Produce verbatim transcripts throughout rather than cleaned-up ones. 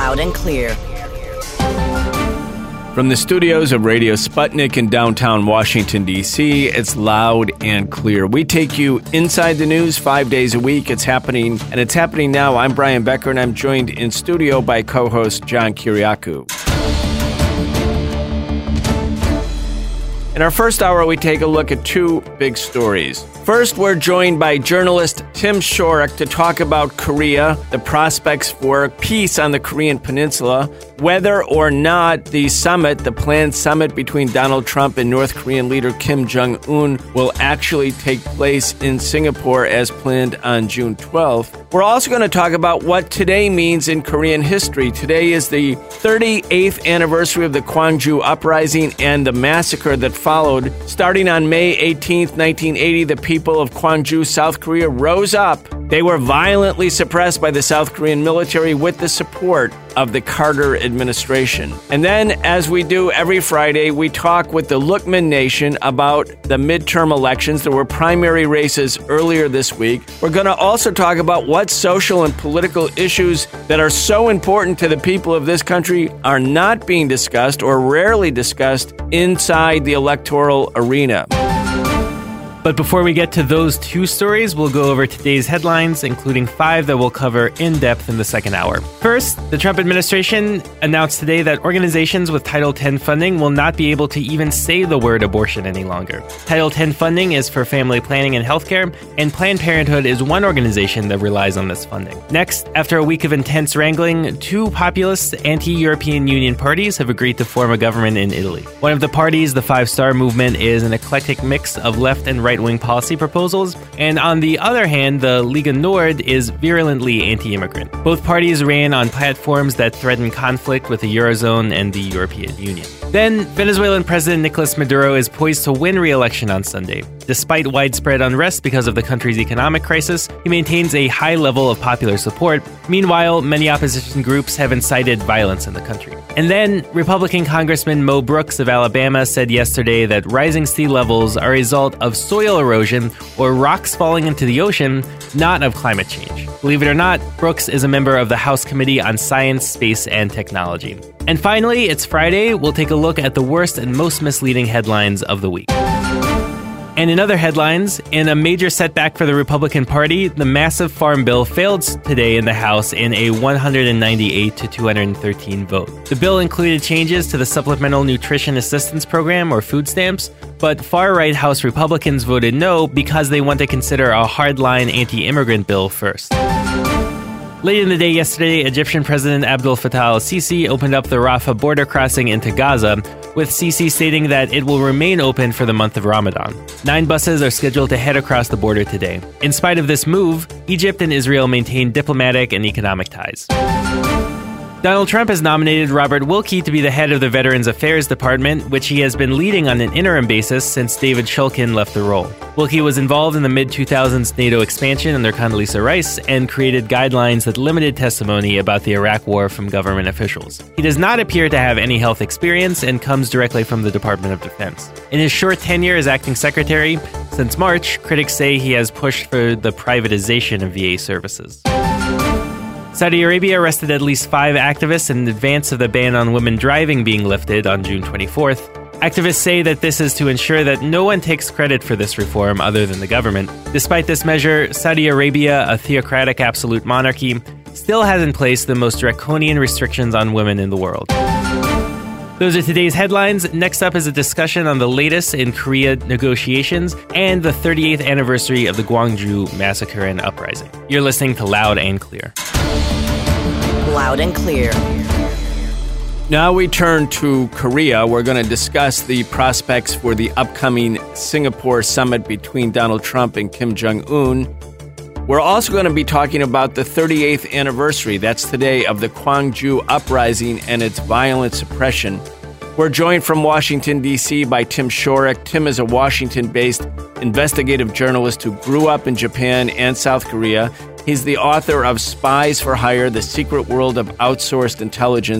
Loud and clear. From the studios of Radio Sputnik in downtown Washington, D C, it's Loud and Clear. We take you inside the news five days a week. It's happening, and it's happening now. I'm Brian Becker, and I'm joined in studio by co-host John Kiriakou. In our first hour, we take a look at two big stories. First, we're joined by journalist Tim Shorrock to talk about Korea, the prospects for peace on the Korean Peninsula, whether or not the summit, the planned summit between Donald Trump and North Korean leader Kim Jong-un, will actually take place in Singapore as planned on June twelfth. We're also going to talk about what today means in Korean history. Today is the thirty-eighth anniversary of the Gwangju Uprising and the massacre that followed. Starting on May eighteenth, nineteen eighty, the people of Gwangju, South Korea, rose up. They were violently suppressed by the South Korean military with the support of the Carter administration. And then, as we do every Friday, we talk with the Lookman Nation about the midterm elections. There were primary races earlier this week. We're going to also talk about what social and political issues that are so important to the people of this country are not being discussed or rarely discussed inside the electoral arena. But before we get to those two stories, we'll go over today's headlines, including five that we'll cover in depth in the second hour. First, the Trump administration announced today that organizations with Title ten funding will not be able to even say the word abortion any longer. Title ten funding is for family planning and healthcare, and Planned Parenthood is one organization that relies on this funding. Next, after a week of intense wrangling, two populist anti-European Union parties have agreed to form a government in Italy. One of the parties, the Five Star Movement, is an eclectic mix of left and right right-wing policy proposals, and on the other hand, the Lega Nord is virulently anti-immigrant. Both parties ran on platforms that threaten conflict with the Eurozone and the European Union. Then, Venezuelan President Nicolas Maduro is poised to win re-election on Sunday. Despite widespread unrest because of the country's economic crisis, he maintains a high level of popular support. Meanwhile, many opposition groups have incited violence in the country. And then, Republican Congressman Mo Brooks of Alabama said yesterday that rising sea levels are a result of soil erosion or rocks falling into the ocean, not of climate change. Believe it or not, Brooks is a member of the House Committee on Science, Space, and Technology. And finally, it's Friday. We'll take a look at the worst and most misleading headlines of the week. And in other headlines, in a major setback for the Republican Party, the massive farm bill failed today in the House in a one hundred ninety-eight to two hundred thirteen vote. The bill included changes to the Supplemental Nutrition Assistance Program, or food stamps, but far-right House Republicans voted no because they want to consider a hardline anti-immigrant bill first. Late in the day yesterday, Egyptian President Abdel Fattah al-Sisi opened up the Rafah border crossing into Gaza, with Sisi stating that it will remain open for the month of Ramadan. Nine buses are scheduled to head across the border today. In spite of this move, Egypt and Israel maintain diplomatic and economic ties. Donald Trump has nominated Robert Wilkie to be the head of the Veterans Affairs Department, which he has been leading on an interim basis since David Shulkin left the role. Wilkie was involved in the mid two thousands NATO expansion under Condoleezza Rice and created guidelines that limited testimony about the Iraq War from government officials. He does not appear to have any health experience and comes directly from the Department of Defense. In his short tenure as acting secretary, since March, critics say he has pushed for the privatization of V A services. Saudi Arabia arrested at least five activists in advance of the ban on women driving being lifted on June twenty-fourth. Activists say that this is to ensure that no one takes credit for this reform other than the government. Despite this measure, Saudi Arabia, a theocratic absolute monarchy, still has in place the most draconian restrictions on women in the world. Those are today's headlines. Next up is a discussion on the latest in Korea negotiations and the thirty-eighth anniversary of the Gwangju Massacre and Uprising. You're listening to Loud and Clear. Loud and Clear. Now we turn to Korea. We're going to discuss the prospects for the upcoming Singapore summit between Donald Trump and Kim Jong-un. We're also going to be talking about the thirty-eighth anniversary, that's today, of the Gwangju Uprising and its violent suppression. We're joined from Washington, D C by Tim Shorrock. Tim is a Washington-based investigative journalist who grew up in Japan and South Korea. He's the author of Spies for Hire, The Secret World of Outsourced Intelligence.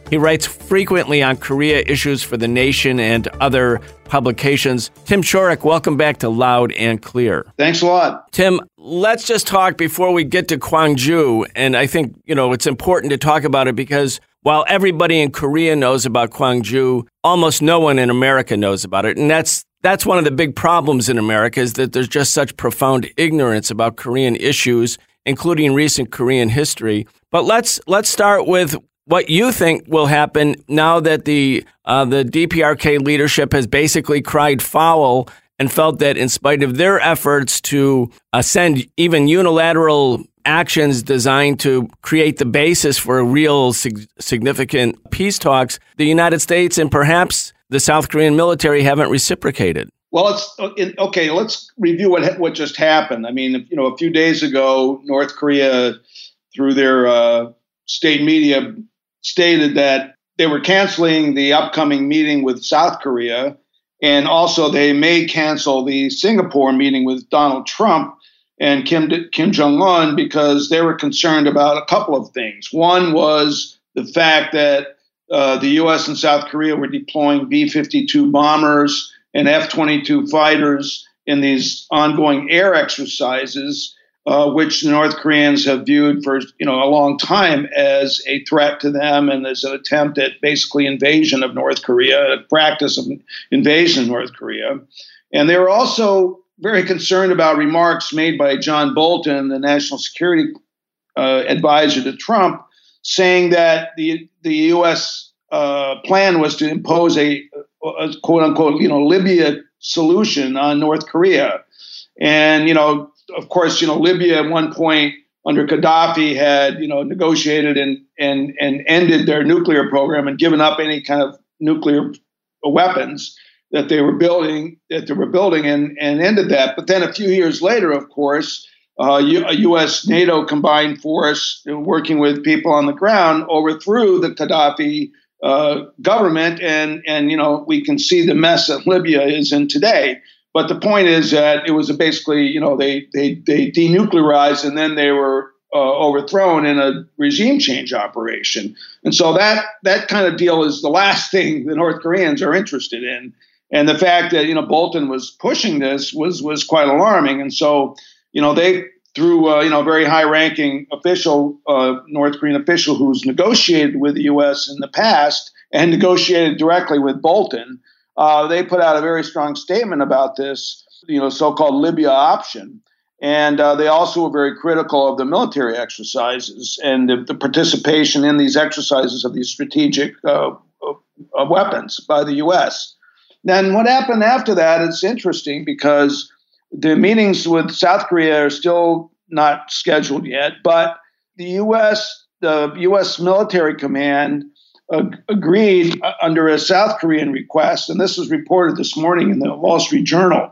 He writes frequently on Korea issues for The Nation and other publications. Tim Shorrock, welcome back to Loud and Clear. Thanks a lot. Tim, let's just talk before we get to Gwangju. And I think, you know, it's important to talk about it because while everybody in Korea knows about Gwangju, almost no one in America knows about it. And that's that's one of the big problems in America is that there's just such profound ignorance about Korean issues, including recent Korean history. But let's let's start with what you think will happen now that the uh, the D P R K leadership has basically cried foul and felt that in spite of their efforts to uh, send even unilateral actions designed to create the basis for real sig- significant peace talks, the United States and perhaps the South Korean military haven't reciprocated. Well, it's okay. Let's review what what just happened. I mean, you know, a few days ago, North Korea, through their uh, state media, stated that they were canceling the upcoming meeting with South Korea, and also they may cancel the Singapore meeting with Donald Trump and Kim Kim Jong-un because they were concerned about a couple of things. One was the fact that uh, the U S and South Korea were deploying B fifty-two bombers and F twenty-two fighters in these ongoing air exercises, Uh, which the North Koreans have viewed for you know a long time as a threat to them and as an attempt at basically invasion of North Korea, a practice of invasion of North Korea. And they were also very concerned about remarks made by John Bolton, the national security uh, advisor to Trump, saying that the the U S uh, plan was to impose a, a quote unquote you know Libya solution on North Korea, and you know. Of course, you know, Libya at one point under Gaddafi had, you know, negotiated and and and ended their nuclear program and given up any kind of nuclear weapons that they were building, that they were building and, and ended that. But then a few years later, of course, uh, a U S NATO combined force working with people on the ground overthrew the Gaddafi uh, government. And, and, you know, we can see the mess that Libya is in today. But the point is that it was basically, you know, they they they denuclearized and then they were uh, overthrown in a regime change operation. And so that that kind of deal is the last thing the North Koreans are interested in. And the fact that, you know, Bolton was pushing this was was quite alarming. And so, you know, they through, uh, you know, a very high ranking official, uh, North Korean official who's negotiated with the U S in the past and negotiated directly with Bolton. Uh, they put out a very strong statement about this, you know, so-called Libya option. And uh, they also were very critical of the military exercises and the, the participation in these exercises of these strategic uh, uh, weapons by the U S. Then what happened after that is interesting because the meetings with South Korea are still not scheduled yet, but the U S, the U S military command Uh, agreed uh, under a South Korean request, and this was reported this morning in the Wall Street Journal,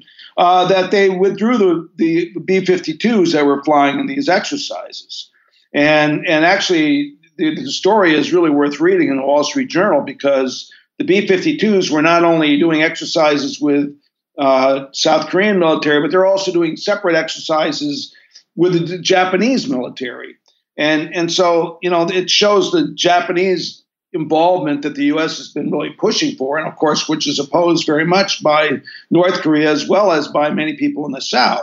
uh, that they withdrew the, the B fifty-twos that were flying in these exercises. And and actually, the, the story is really worth reading in the Wall Street Journal because the B fifty-twos were not only doing exercises with uh, South Korean military, but they're also doing separate exercises with the Japanese military. And and so, you know, it shows the Japanese involvement that the U S has been really pushing for, and of course, which is opposed very much by North Korea as well as by many people in the South.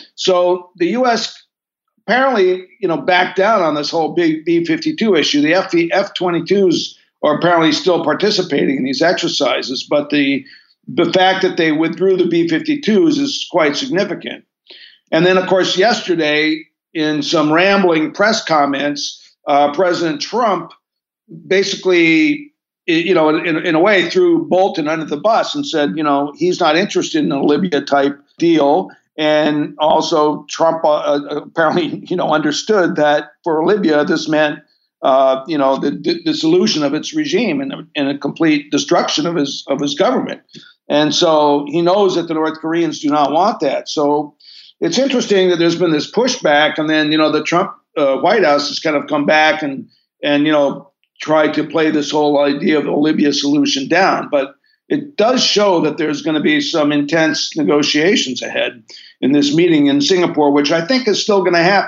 So the U S apparently, you know, backed down on this whole big B fifty-two issue. The F twenty-twos are apparently still participating in these exercises, but the the fact that they withdrew the B fifty-twos is quite significant. And then, of course, yesterday, in some rambling press comments, uh, President Trump basically, you know, in, in a way threw Bolton under the bus and said, you know, he's not interested in a Libya-type deal. And also Trump uh, apparently, you know, understood that for Libya, this meant, uh, you know, the, the dissolution of its regime and, and a complete destruction of his of his government. And so he knows that the North Koreans do not want that. So it's interesting that there's been this pushback, and then, you know, the Trump uh, White House has kind of come back and, and, you know, tried to play this whole idea of the Libya solution down. But it does show that there's going to be some intense negotiations ahead in this meeting in Singapore, which I think is still going to happen.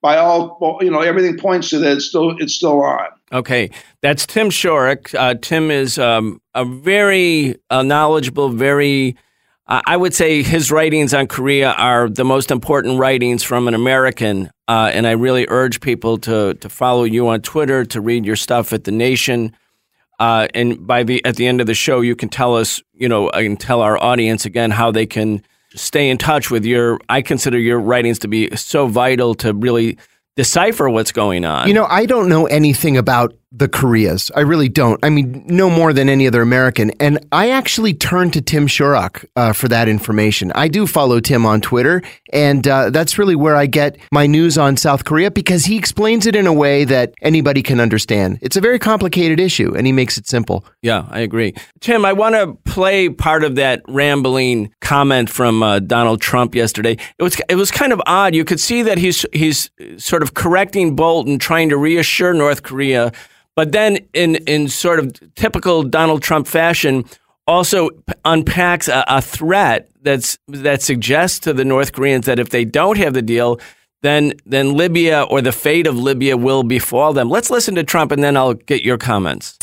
by all, you know, everything points to that it's still it's still on. Okay, that's Tim Shorrock. Uh, Tim is um, a very uh, knowledgeable, very, uh, I would say his writings on Korea are the most important writings from an American, uh, and I really urge people to to follow you on Twitter, to read your stuff at The Nation, uh, and by the at the end of the show, you can tell us, you know, I can tell our audience again how they can stay in touch with your, I consider your writings to be so vital to really decipher what's going on. You know, I don't know anything about the Koreas. I really don't. I mean, no more than any other American. And I actually turned to Tim Shorrock uh, for that information. I do follow Tim on Twitter, and uh, that's really where I get my news on South Korea, because he explains it in a way that anybody can understand. It's a very complicated issue, and he makes it simple. Yeah, I agree. Tim, I want to play part of that rambling comment from uh, Donald Trump yesterday. It was it was kind of odd. You could see that he's he's sort of correcting Bolton, trying to reassure North Korea. But then in, in sort of typical Donald Trump fashion, also unpacks a, a threat that's that suggests to the North Koreans that if they don't have the deal, then then Libya or the fate of Libya will befall them. Let's listen to Trump, and then I'll get your comments.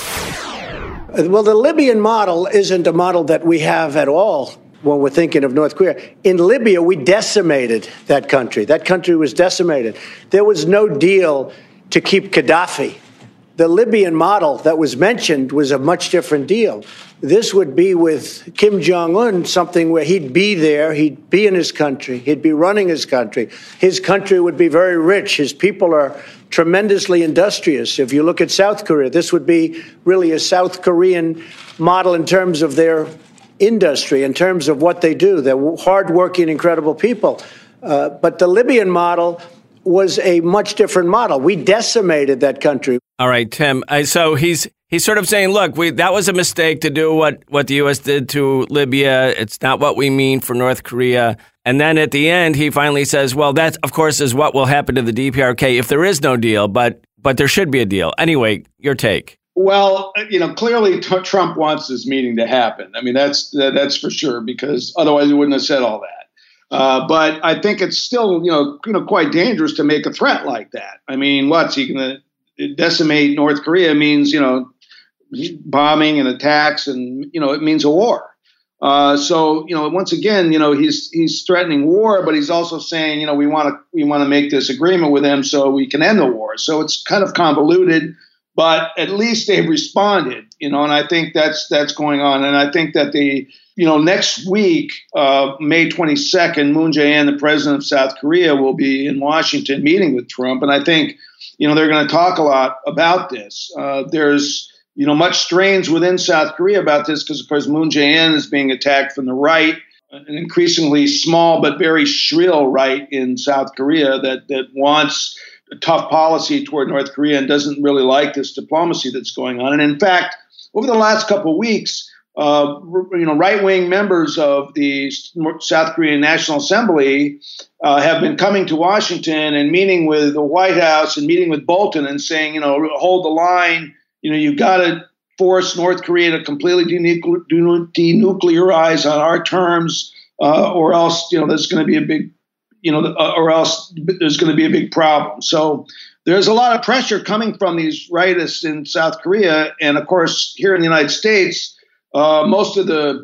Well, the Libyan model isn't a model that we have at all when we're thinking of North Korea. In Libya, we decimated that country. That country was decimated. There was no deal to keep Gaddafi. The Libyan model that was mentioned was a much different deal. This would be with Kim Jong-un, something where he'd be there, he'd be in his country, he'd be running his country. His country would be very rich. His people are tremendously industrious. If you look at South Korea, this would be really a South Korean model in terms of their industry, in terms of what they do. They're hardworking, incredible people. Uh, but the Libyan model was a much different model. We decimated that country. All right, Tim. Uh, so he's he's sort of saying, look, we that was a mistake to do what, what the U S did to Libya. It's not what we mean for North Korea. And then at the end, he finally says, well, that, of course, is what will happen to the D P R K if there is no deal, but but there should be a deal. Anyway, your take. Well, you know, clearly t- Trump wants this meeting to happen. I mean, that's that's for sure, because otherwise he wouldn't have said all that. Uh, but I think it's still, you know, you know, quite dangerous to make a threat like that. I mean, what's he going to decimate North Korea means, you know, bombing and attacks, and, you know, it means a war. Uh, so, you know, once again, you know, he's he's threatening war, but he's also saying, you know, we want to we want to make this agreement with him so we can end the war. So it's kind of convoluted, but at least they've responded, you know, and I think that's that's going on. And I think that the You know, next week, uh, May twenty-second, Moon Jae-in, the president of South Korea, will be in Washington meeting with Trump. And I think, you know, they're going to talk a lot about this. Uh, there's, you know, much strains within South Korea about this because, of course, Moon Jae-in is being attacked from the right, an increasingly small but very shrill right in South Korea that, that wants a tough policy toward North Korea and doesn't really like this diplomacy that's going on. And in fact, over the last couple of weeks, Uh, you know, right-wing members of the South Korean National Assembly uh, have been coming to Washington and meeting with the White House and meeting with Bolton and saying, you know, hold the line. You know, you've got to force North Korea to completely denuclear- denuclearize on our terms, uh, or else, you know, there's going to be a big, you know, uh, or else there's going to be a big problem. So there's a lot of pressure coming from these rightists in South Korea, and of course, here in the United States. Uh, most of the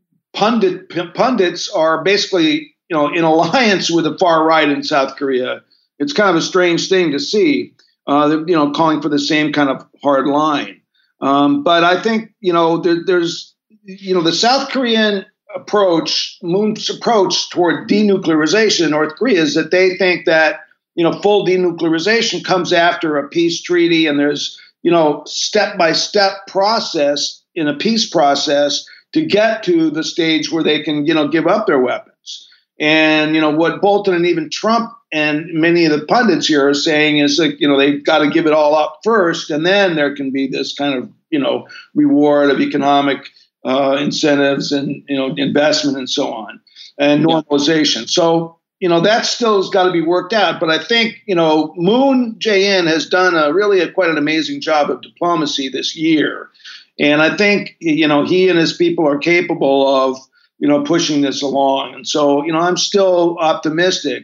pundit pundits are basically, you know, in alliance with the far right in South Korea. It's kind of a strange thing to see, uh, you know, calling for the same kind of hard line. Um, but I think, you know, there, there's, you know, the South Korean approach, Moon's approach toward denuclearization in North Korea is that they think that, you know, full denuclearization comes after a peace treaty, and there's, you know, step by step process in a peace process to get to the stage where they can, you know, give up their weapons. And, you know, what Bolton and even Trump and many of the pundits here are saying is like, you know, they've got to give it all up first, and then there can be this kind of, you know, reward of economic uh, incentives and, you know, investment and so on, and normalization. So, you know, that still has got to be worked out. But I think, you know, Moon Jae-in has done a really a, quite an amazing job of diplomacy this year. And I think, you know, he and his people are capable of, you know, pushing this along. And so, you know, I'm still optimistic.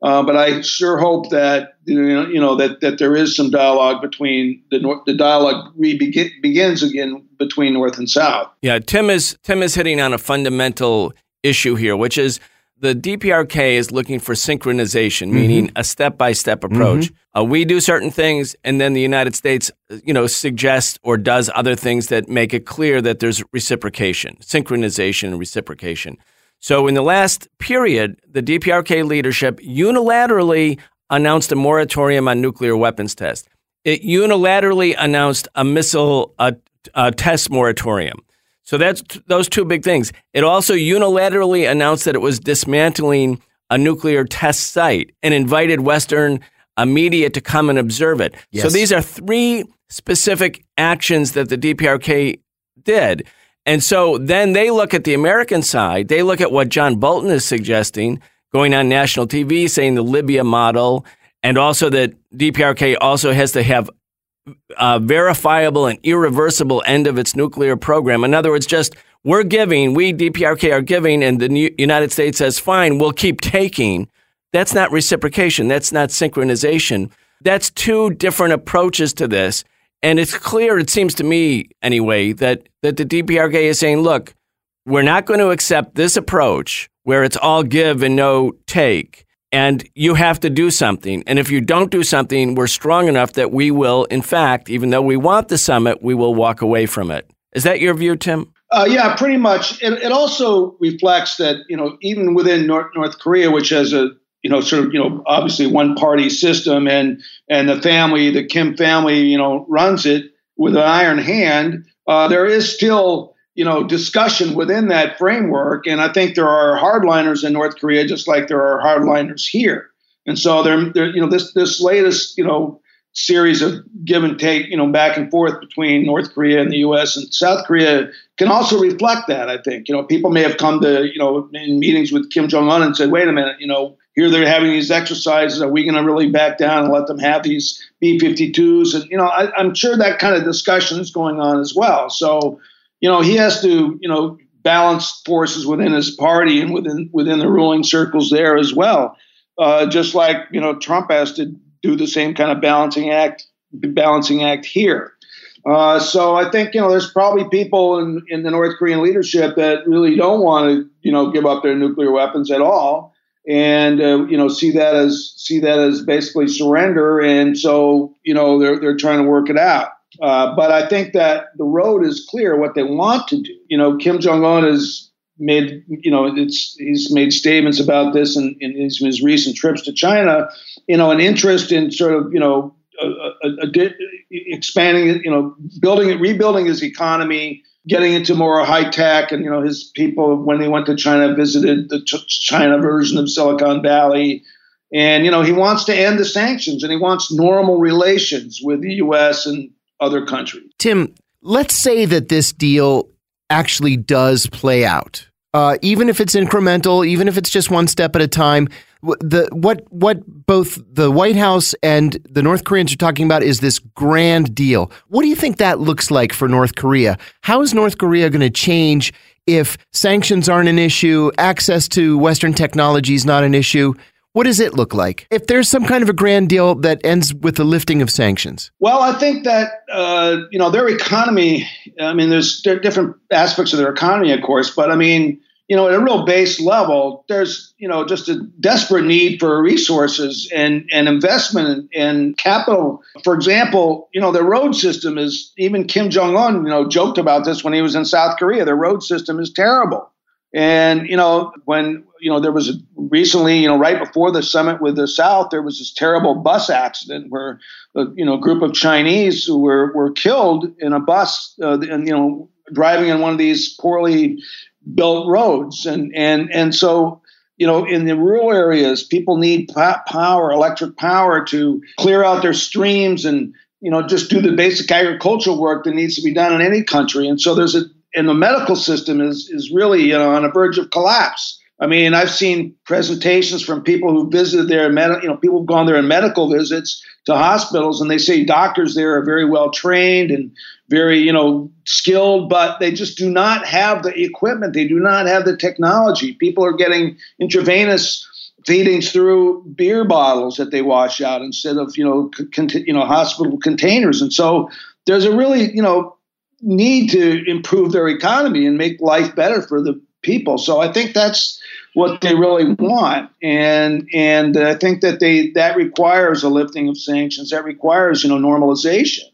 Uh, but I sure hope that you know, you know that, that there is some dialogue between the North, the dialogue re begins again between North and South. Yeah, Tim is Tim is hitting on a fundamental issue here, which is the D P R K is looking for synchronization, mm-hmm. meaning a step-by-step approach. Mm-hmm. Uh, we do certain things, and then the United States, you know, suggests or does other things that make it clear that there's reciprocation, synchronization and reciprocation. So in the last period, the D P R K leadership unilaterally announced a moratorium on nuclear weapons tests. It unilaterally announced a missile uh, uh, test moratorium. So that's t- those two big things. It also unilaterally announced that it was dismantling a nuclear test site and invited Western uh, media to come and observe it. Yes. So these are three specific actions that the D P R K did. And so then they look at the American side. They look at what John Bolton is suggesting, going on national T V, saying the Libya model, and also that D P R K also has to have a verifiable and irreversible end of its nuclear program. In other words, just we're giving, we D P R K are giving, and the United States says, fine, we'll keep taking. That's not reciprocation. That's not synchronization. That's two different approaches to this. And it's clear, it seems to me anyway, that, that the D P R K is saying, look, we're not going to accept this approach where it's all give and no take. And you have to do something. And if you don't do something, we're strong enough that we will, in fact, even though we want the summit, we will walk away from it. Is that your view, Tim? Uh, yeah, pretty much. It, it also reflects that, you know, even within North, North Korea, which has a, you know, sort of, you know, obviously one party system, and and the family, the Kim family, you know, runs it with an iron hand, uh, there is still, you know, discussion within that framework. And I think there are hardliners in North Korea, just like there are hardliners here. And so they're, they're you know, this this latest, you know, series of give and take, you know, back and forth between North Korea and the U S and South Korea can also reflect that, I think. You know, people may have come to, you know, in meetings with Kim Jong-un and said, wait a minute, you know, here they're having these exercises. Are we going to really back down and let them have these B fifty-twos? And, you know, I, I'm sure that kind of discussion is going on as well. So, you know, he has to, you know, balance forces within his party and within within the ruling circles there as well. Uh, just like, you know, Trump has to do the same kind of balancing act, balancing act here. Uh, so I think, you know, there's probably people in, in the North Korean leadership that really don't want to, you know, give up their nuclear weapons at all, and uh, you know, see that as see that as basically surrender. And so, you know, they're they're trying to work it out. Uh, but I think that the road is clear what they want to do. You know, Kim Jong-un has made, you know, it's he's made statements about this in, in his, his recent trips to China. You know, an interest in sort of, you know, a, a, a, expanding it, you know, building it, rebuilding his economy, getting into more high tech. And, you know, his people, when they went to China, visited the Ch- China version of Silicon Valley. And, you know, he wants to end the sanctions, and he wants normal relations with the U S and other countries. Tim, let's say that this deal actually does play out, uh, even if it's incremental, even if it's just one step at a time. The what what both the White House and the North Koreans are talking about is this grand deal. What do you think that looks like for North Korea? How is North Korea going to change if sanctions aren't an issue, access to Western technology is not an issue? What does it look like if there's some kind of a grand deal that ends with the lifting of sanctions? Well, I think that, uh, you know, their economy, I mean, there's different aspects of their economy, of course, but I mean, you know, at a real base level, there's, you know, just a desperate need for resources and, and investment and capital. For example, you know, the road system is, even Kim Jong-un, you know, joked about this when he was in South Korea. The road system is terrible. And, you know, when, you know, there was a, recently, you know, right before the summit with the South, there was this terrible bus accident where, uh, you know, a group of Chinese who were, were killed in a bus uh, and, you know, driving on one of these poorly built roads. And, and, and so, you know, in the rural areas, people need power, electric power to clear out their streams and, you know, just do the basic agricultural work that needs to be done in any country. And so there's a, and the medical system is is really, you know, on the verge of collapse. I mean, I've seen presentations from people who visited there, med- you know, people who've gone there on medical visits to hospitals, and they say doctors there are very well trained and very, you know, skilled, but they just do not have the equipment. They do not have the technology. People are getting intravenous feedings through beer bottles that they wash out instead of, you know, con- you know, hospital containers. And so there's a really, you know, need to improve their economy and make life better for the people. So I think that's what they really want. And and I think that they that requires a lifting of sanctions. That requires, you know, normalization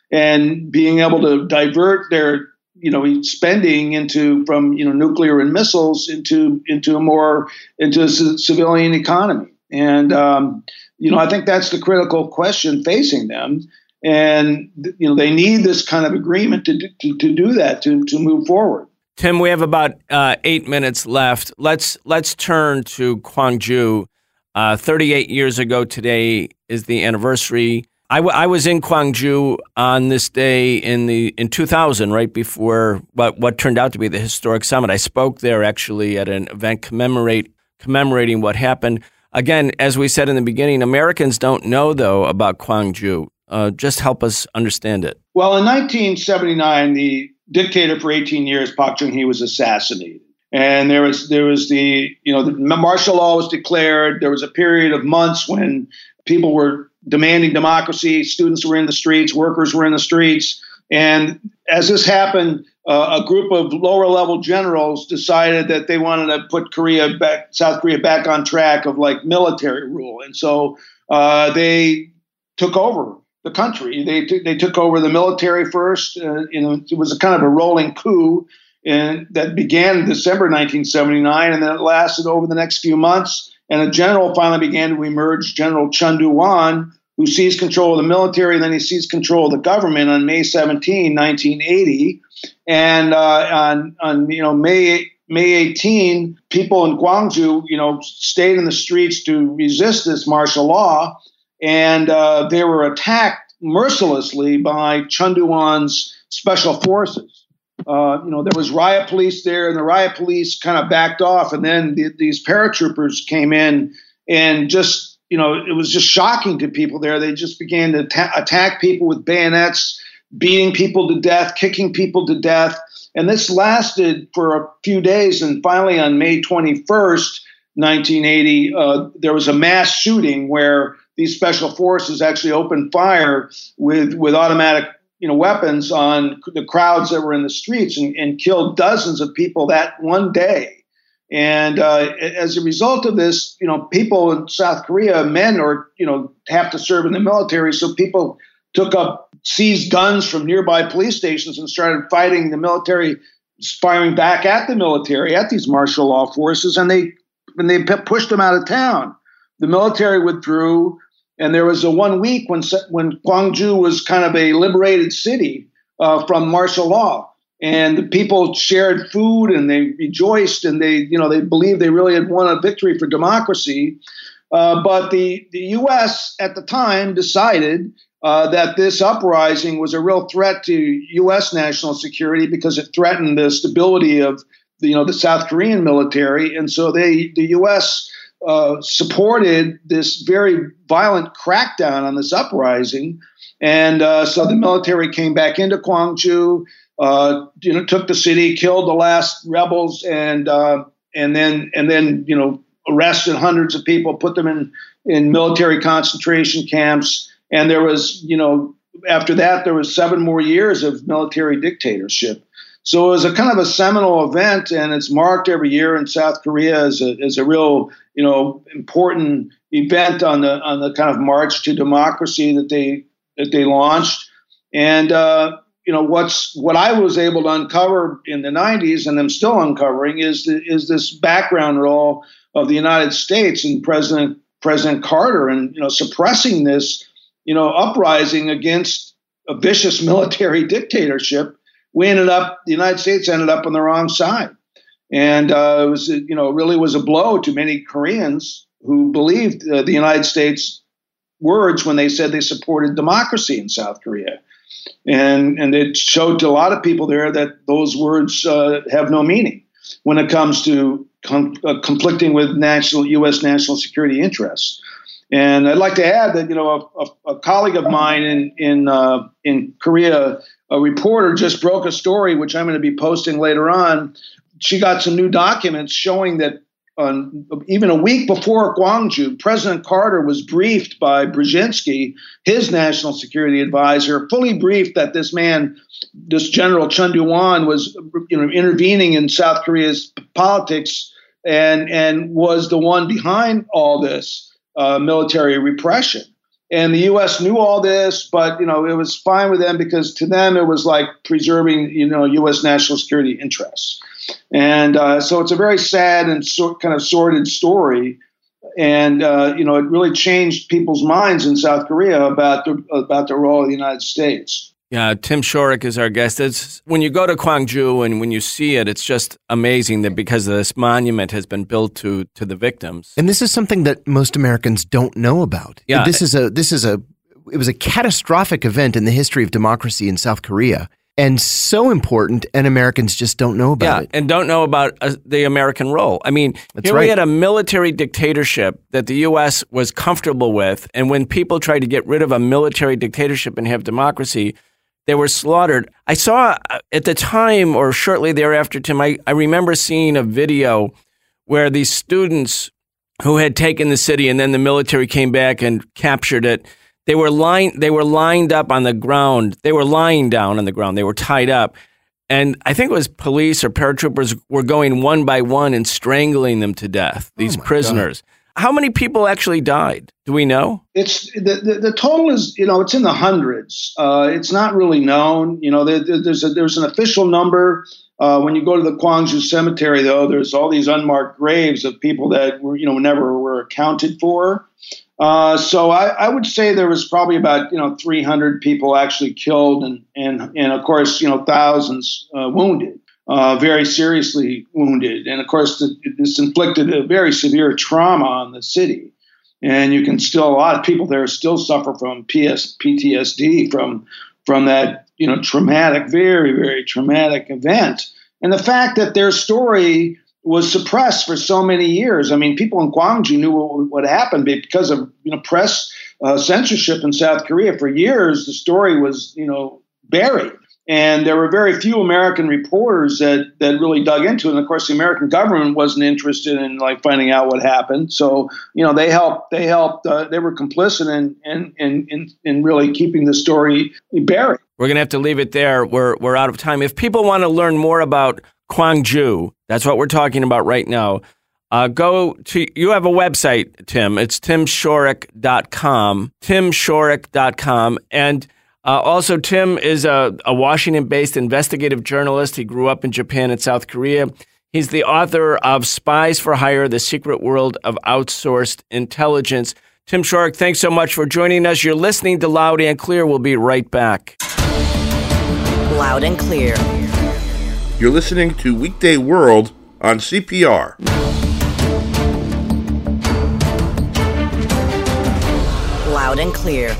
and being able to divert their, you know, spending into from, you know, nuclear and missiles into into a more into a c- civilian economy. And, um, you know, I think that's the critical question facing them. And, you know, they need this kind of agreement to to, to do that, to to move forward. Tim, we have about uh, eight minutes left. Let's let's turn to Gwangju. Uh, thirty-eight years ago today is the anniversary. I, w- I was in Gwangju on this day in the in two thousand, right before what what turned out to be the historic summit. I spoke there actually at an event commemorate commemorating what happened. Again, as we said in the beginning, Americans don't know though about Gwangju. Uh, just help us understand it. Well, in nineteen seventy-nine, the dictator for eighteen years, Park Chung-hee, was assassinated. And there was there was the, you know, the martial law was declared. There was a period of months when people were demanding democracy. Students were in the streets, workers were in the streets. And as this happened, uh, a group of lower level generals decided that they wanted to put Korea back, South Korea back on track of like military rule. And so uh, they took over the country. They t- they took over the military first. Uh, you know, it was a kind of a rolling coup, and that began in December nineteen seventy-nine, and then it lasted over the next few months. And a general finally began to emerge, General Chun Doo-hwan, who seized control of the military, and then he seized control of the government on May seventeenth, nineteen eighty. And uh, on on you know May May eighteenth, people in Gwangju, you know, stayed in the streets to resist this martial law. And uh, they were attacked mercilessly by Chun Doo-hwan's special forces. Uh, you know, there was riot police there, and the riot police kind of backed off. And then the, these paratroopers came in, and just, you know, it was just shocking to people there. They just began to ta- attack people with bayonets, beating people to death, kicking people to death. And this lasted for a few days. And finally, on May twenty-first, nineteen eighty, uh, there was a mass shooting where these special forces actually opened fire with, with automatic, you know, weapons on the crowds that were in the streets and, and killed dozens of people that one day. And uh, as a result of this, you know, people in South Korea, men or, you know, have to serve in the military. So people took up, seized guns from nearby police stations and started fighting the military, firing back at the military, at these martial law forces. And they, and they pushed them out of town. The military withdrew. And there was a one week when when Gwangju was kind of a liberated city uh, from martial law, and the people shared food and they rejoiced and they, you know, they believed they really had won a victory for democracy. Uh, but the the U S at the time decided uh, that this uprising was a real threat to U S national security because it threatened the stability of the, you know, the South Korean military, and so they the U S Uh, supported this very violent crackdown on this uprising. And uh, so the military came back into Gwangju, uh, you know, took the city, killed the last rebels, and uh, and then and then you know arrested hundreds of people, put them in in military concentration camps. And there was, you know, after that there was seven more years of military dictatorship. So it was a kind of a seminal event, and it's marked every year in South Korea as a as a real, you know, important event on the on the kind of march to democracy that they that they launched. And uh, you know, what's what I was able to uncover in the nineties, and I'm still uncovering, is the, is this background role of the United States and President President Carter, and you know, suppressing this, you know, uprising against a vicious military dictatorship. We ended up, the United States ended up on the wrong side. And uh, it was, you know, really was a blow to many Koreans who believed uh, the United States words when they said they supported democracy in South Korea. And, and it showed to a lot of people there that those words uh, have no meaning when it comes to com- uh, conflicting with national U S national security interests. And I'd like to add that, you know, a, a, a colleague of mine in, in, uh, in Korea, a reporter, just broke a story, which I'm going to be posting later on. She got some new documents showing that on even a week before Gwangju, President Carter was briefed by Brzezinski, his national security advisor, fully briefed that this man, this General Chun Doo-hwan, was you know intervening in South Korea's politics and and was the one behind all this uh, military repression. And the U S knew all this, but you know it was fine with them because to them it was like preserving you know U S national security interests. And uh, so it's a very sad and so, kind of sordid story. And, uh, you know, it really changed people's minds in South Korea about the, about the role of the United States. Yeah, Tim Shorrock is our guest. It's, when you go to Gwangju and when you see it, it's just amazing that because of this monument has been built to to the victims. And this is something that most Americans don't know about. Yeah. This is a this is a it was a catastrophic event in the history of democracy in South Korea. And so important, and Americans just don't know about yeah, it. And don't know about uh, the American role. I mean, That's here right. we had a military dictatorship that the U S was comfortable with, and when people tried to get rid of a military dictatorship and have democracy, they were slaughtered. I saw uh, at the time, or shortly thereafter, Tim, I, I remember seeing a video where these students who had taken the city and then the military came back and captured it, They were lined. They were lined up on the ground. They were lying down on the ground. They were tied up, and I think it was police or paratroopers were going one by one and strangling them to death. These Oh my prisoners. God. How many people actually died? Do we know? It's the, the, the total is you know it's in the hundreds. Uh, it's not really known. You know there, there's a, there's an official number. Uh, when you go to the Gwangju Cemetery, though, there's all these unmarked graves of people that were you know never were accounted for. Uh, so I, I would say there was probably about, you know, three hundred people actually killed and, and, and of course, you know, thousands uh, wounded, uh, very seriously wounded. And of course, the, this inflicted a very severe trauma on the city. And you can still, a lot of people there still suffer from P T S D from, from that, you know, traumatic, very, very traumatic event. And the fact that their story was suppressed for so many years. I mean, people in Gwangju knew what, what happened because of you know press uh, censorship in South Korea. For years, the story was you know buried, and there were very few American reporters that that really dug into it. And of course, the American government wasn't interested in like finding out what happened. So you know they helped. They helped. Uh, they were complicit in in, in in in really keeping the story buried. We're gonna have to leave it there. We're we're out of time. If people want to learn more about Gwangju, that's what we're talking about right now. Uh, go to, you have a website, Tim. It's tim shorrock dot com, tim shorrock dot com. And uh, also, Tim is a, a Washington-based investigative journalist. He grew up in Japan and South Korea. He's the author of Spies for Hire, The Secret World of Outsourced Intelligence. Tim Shorrock, thanks so much for joining us. You're listening to Loud and Clear. We'll be right back. Loud and Clear. You're listening to Weekday World on C P R. Loud and Clear.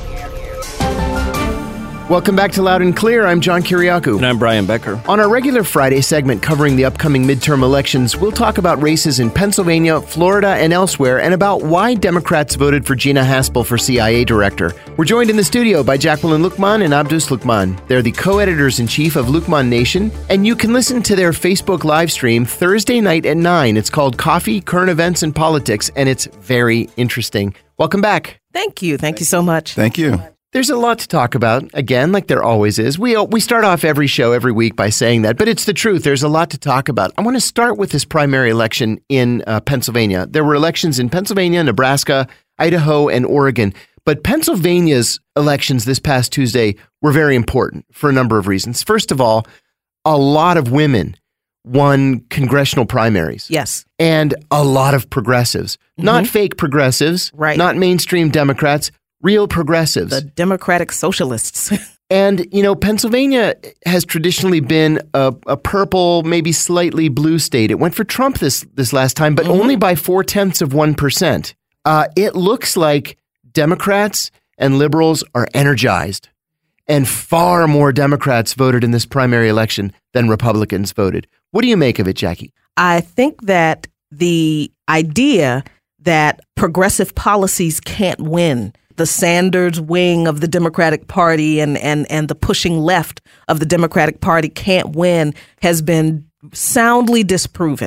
Welcome back to Loud and Clear. I'm John Kiriakou. And I'm Brian Becker. On our regular Friday segment covering the upcoming midterm elections, we'll talk about races in Pennsylvania, Florida, and elsewhere, and about why Democrats voted for Gina Haspel for C I A director. We're joined in the studio by Jacqueline Luqman and Abdus Luqman. They're the co-editors-in-chief of Luqman Nation, and you can listen to their Facebook live stream Thursday night at nine. It's called Coffee, Current Events, and Politics, and it's very interesting. Welcome back. Thank you. Thank you so much. Thank you. There's a lot to talk about, again, like there always is. We we start off every show every week by saying that, but it's the truth. There's a lot to talk about. I want to start with this primary election in uh, Pennsylvania. There were elections in Pennsylvania, Nebraska, Idaho, and Oregon. But Pennsylvania's elections this past Tuesday were very important for a number of reasons. First of all, a lot of women won congressional primaries. Yes. And a lot of progressives. Mm-hmm. Not fake progressives, right. Not mainstream Democrats, real progressives. The Democratic Socialists. And, you know, Pennsylvania has traditionally been a, a purple, maybe slightly blue state. It went for Trump this, this last time, but mm-hmm. only by four-tenths of one percent. Uh, it looks like Democrats and liberals are energized. And far more Democrats voted in this primary election than Republicans voted. What do you make of it, Jackie? I think that the idea that progressive policies can't win, the Sanders wing of the Democratic Party and, and, and the pushing left of the Democratic Party can't win, has been soundly disproven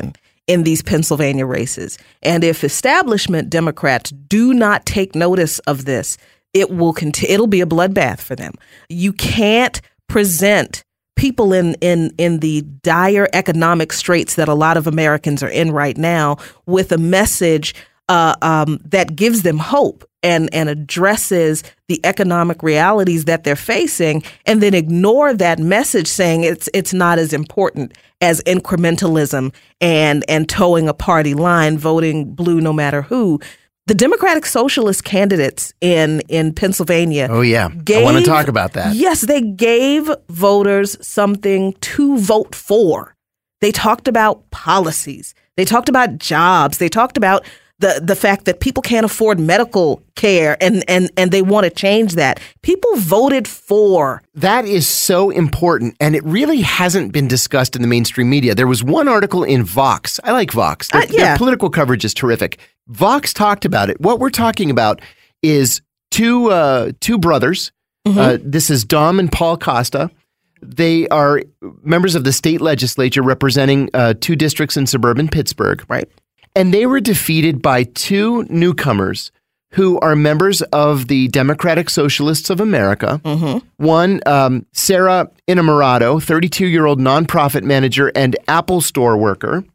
in these Pennsylvania races. And if establishment Democrats do not take notice of this, it will continue. It'll be a bloodbath for them. You can't present people in, in, in the dire economic straits that a lot of Americans are in right now with a message uh, um, that gives them hope and, and addresses the economic realities that they're facing, and then ignore that message saying it's it's not as important as incrementalism and and towing a party line, voting blue no matter who. The Democratic Socialist candidates in, in Pennsylvania. Oh, yeah. Gave, I want to talk about that. Yes, they gave voters something to vote for. They talked about policies. They talked about jobs. They talked about the, the fact that people can't afford medical care, and, and, and they want to change that. People voted for. That is so important, and it really hasn't been discussed in the mainstream media. There was one article in Vox. I like Vox. Their, Uh, yeah. their political coverage is terrific. Vox talked about it. What we're talking about is two uh, two brothers. Mm-hmm. Uh, this is Dom and Paul Costa. They are members of the state legislature representing uh, two districts in suburban Pittsburgh. Right. And they were defeated by two newcomers who are members of the Democratic Socialists of America. Mm-hmm. One, um, Sarah Innamorato, thirty-two-year-old nonprofit manager and Apple Store worker.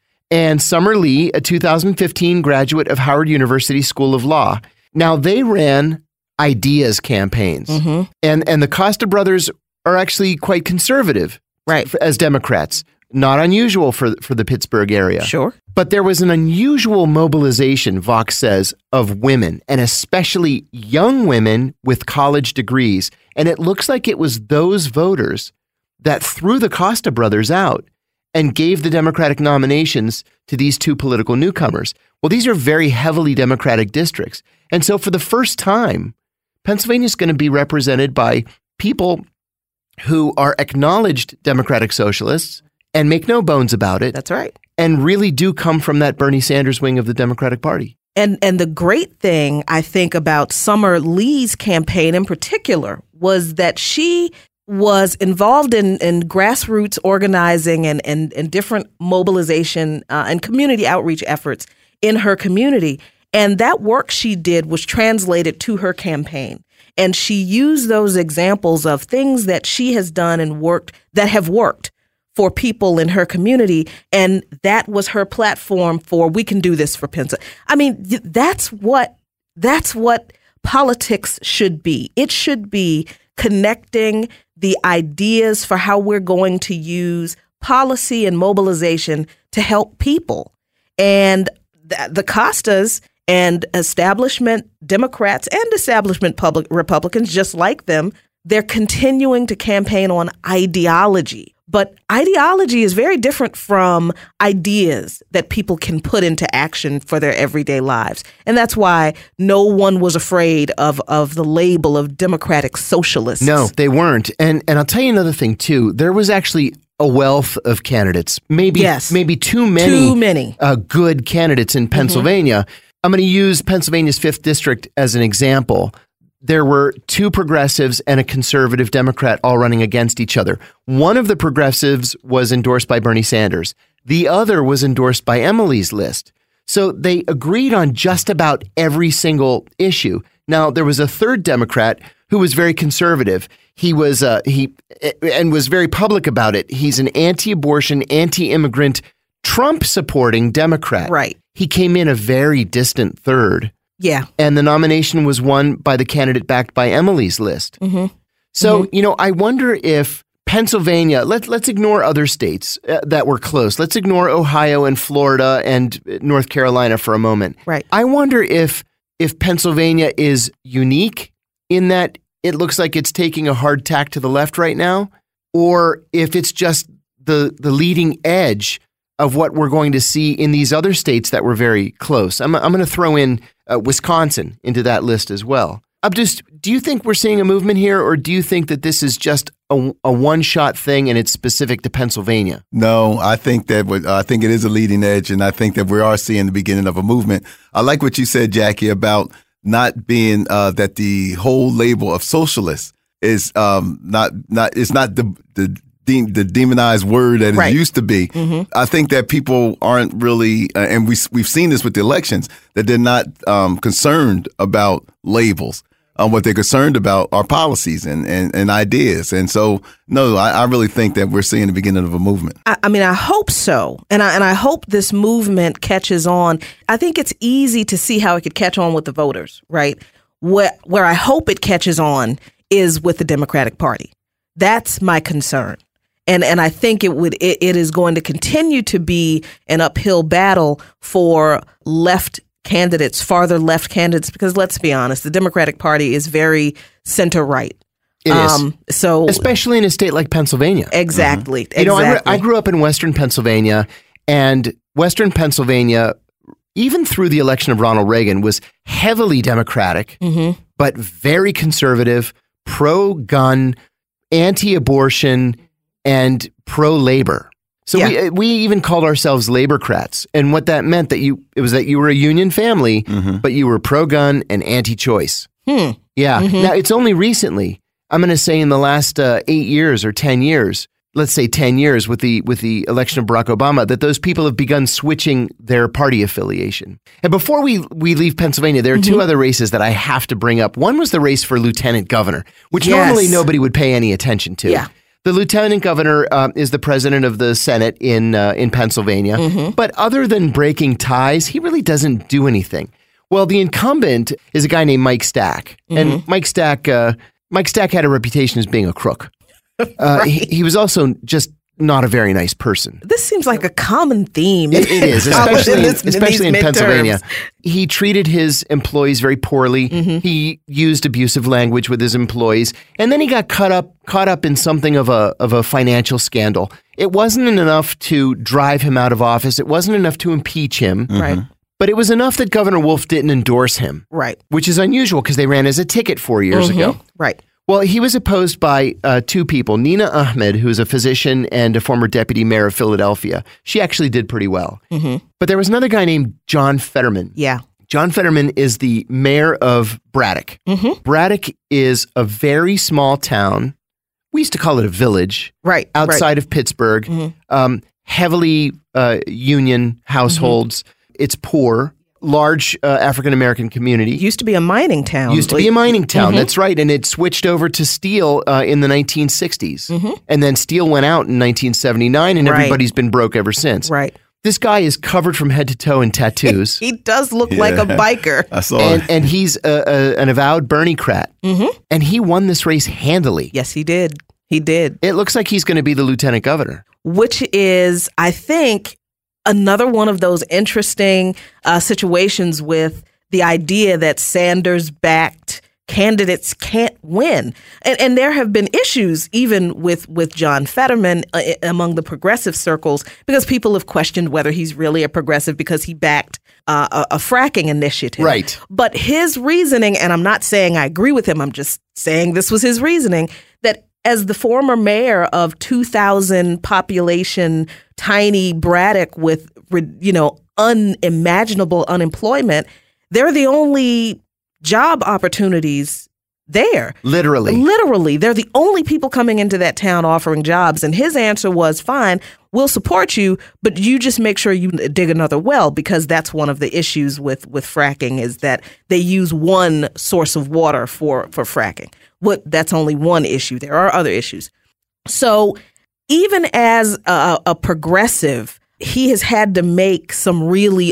And Summer Lee, a two thousand fifteen graduate of Howard University School of Law. Now, they ran ideas campaigns. Mm-hmm. And, and the Costa brothers are actually quite conservative, Right. as Democrats. Not unusual for, for the Pittsburgh area. Sure. But there was an unusual mobilization, Vox says, of women, and especially young women with college degrees. And it looks like it was those voters that threw the Costa brothers out and gave the Democratic nominations to these two political newcomers. Well, these are very heavily Democratic districts. And so for the first time, Pennsylvania is going to be represented by people who are acknowledged Democratic Socialists and make no bones about it. That's right. And really do come from that Bernie Sanders wing of the Democratic Party. And and the great thing, I think, about Summer Lee's campaign in particular was that she was involved in, in grassroots organizing and, and, and different mobilization uh, and community outreach efforts in her community. And that work she did was translated to her campaign. And she used those examples of things that she has done and worked that have worked for people in her community. And that was her platform for, we can do this for Pennsylvania. I mean, that's what that's what politics should be. It should be connecting the ideas for how we're going to use policy and mobilization to help people. And th- the Costas and establishment Democrats and establishment public Republicans, just like them, they're continuing to campaign on ideology. But ideology is very different from ideas that people can put into action for their everyday lives. And that's why no one was afraid of, of the label of Democratic Socialists. No, they weren't. And and I'll tell you another thing, too. There was actually a wealth of candidates, maybe, yes. maybe too many, too many. Uh, good candidates in Pennsylvania. Mm-hmm. I'm going to use Pennsylvania's fifth District as an example. There were two progressives and a conservative Democrat all running against each other. One of the progressives was endorsed by Bernie Sanders. The other was endorsed by Emily's List. So they agreed on just about every single issue. Now, there was a third Democrat who was very conservative. He was uh, he and was very public about it. He's an anti-abortion, anti-immigrant, Trump-supporting Democrat. Right. He came in a very distant third. Yeah. And the nomination was won by the candidate backed by Emily's List. Mm-hmm. So, mm-hmm. you know, I wonder if Pennsylvania, let, let's ignore other states uh, that were close. Let's ignore Ohio and Florida and North Carolina for a moment. Right. I wonder if if Pennsylvania is unique in that it looks like it's taking a hard tack to the left right now, or if it's just the the leading edge of what we're going to see in these other states that were very close. I'm, I'm going to throw in uh, Wisconsin into that list as well. Abdus, do you think we're seeing a movement here, or do you think that this is just a, a one-shot thing and it's specific to Pennsylvania? No, I think that uh, I think it is a leading edge, and I think that we are seeing the beginning of a movement. I like what you said, Jackie, about not being uh, that the whole label of socialist is um, not not it's not the the de- the demonized word that Right. it used to be. Mhm. I think that people aren't really, uh, and we we've seen this with the elections, that they're not um, concerned about labels. Um, what they're concerned about are policies and, and, and ideas. And so, no, I, I really think that we're seeing the beginning of a movement. I, I mean, I hope so. And I, and I hope this movement catches on. I think it's easy to see how it could catch on with the voters, right? Where, where I hope it catches on is with the Democratic Party. That's my concern. And and I think it would it, it is going to continue to be an uphill battle for left candidates, farther left candidates, because let's be honest, the Democratic Party is very center right. It is. So especially in a state like Pennsylvania. Exactly. Mm-hmm. You know, exactly. I, I grew up in Western Pennsylvania, and Western Pennsylvania, even through the election of Ronald Reagan, was heavily Democratic, Mm-hmm. but very conservative, pro-gun, anti-abortion, and pro-labor. So Yeah. we we even called ourselves Laborcrats, and what that meant that you it was that you were a union family, Mm-hmm. but you were pro-gun and anti-choice. Hmm. Yeah. Mhm. Now it's only recently, I'm going to say in the last uh, eight years or ten years, let's say ten years with the with the election of Barack Obama, that those people have begun switching their party affiliation. And before we we leave Pennsylvania, there are two other races that I have to bring up. One was the race for lieutenant governor, which Yes. normally nobody would pay any attention to. Yeah. The lieutenant governor uh, is the president of the Senate in uh, in Pennsylvania. Mm-hmm. But other than breaking ties, he really doesn't do anything. Well, the incumbent is a guy named Mike Stack. Mm-hmm. And Mike Stack, uh, Mike Stack had a reputation as being a crook. Uh, he, he was also just not a very nice person. This seems like a common theme. It, it is, especially, in, this- especially in these midterms. Pennsylvania. He treated his employees very poorly. Mm-hmm. He used abusive language with his employees, and then he got caught up caught up in something of a of a financial scandal. It wasn't enough to drive him out of office. It wasn't enough to impeach him. Right. But it was enough that Governor Wolf didn't endorse him, Right. which is unusual because they ran as a ticket four years Mhm. ago. Right. Well, he was opposed by uh, two people, Nina Ahmed, who's a physician and a former deputy mayor of Philadelphia. She actually did pretty well. Mm-hmm. But there was another guy named John Fetterman. Yeah. John Fetterman is the mayor of Braddock. Mm-hmm. Braddock is a very small town. We used to call it a village. Right. Outside of Pittsburgh. Mhm. Um, heavily uh, union households. It's poor. Large uh, African-American community. Right. Used to be a mining town. Used to be a mining town. Mhm. That's right. And it switched over to steel uh, in the nineteen sixties. Mhm. And then steel went out in nineteen seventy-nine, and Right. everybody's been broke ever since. Right. This guy is covered from head to toe in tattoos. He does look like a Yeah. biker. I saw and, it. and he's a, a, an avowed Bernie-crat. Mm-hmm. And he won this race handily. Yes, he did. He did. It looks like he's going to be the lieutenant governor. Which is, I think, another one of those interesting uh, situations with the idea that Sanders-backed candidates can't win. And, and there have been issues even with, with John Fetterman uh, among the progressive circles because people have questioned whether he's really a progressive because he backed uh, a, a fracking initiative. Right. But his reasoning, and I'm not saying I agree with him, I'm just saying this was his reasoning, that as the former mayor of two thousand population, tiny Braddock with, you know, unimaginable unemployment, they're the only job opportunities there. Literally. Literally. They're the only people coming into that town offering jobs. And his answer was, fine, we'll support you, but you just make sure you dig another well, because that's one of the issues with, with fracking is that they use one source of water for, for fracking. What that's only one issue. There are other issues. So even as a, a progressive, he has had to make some really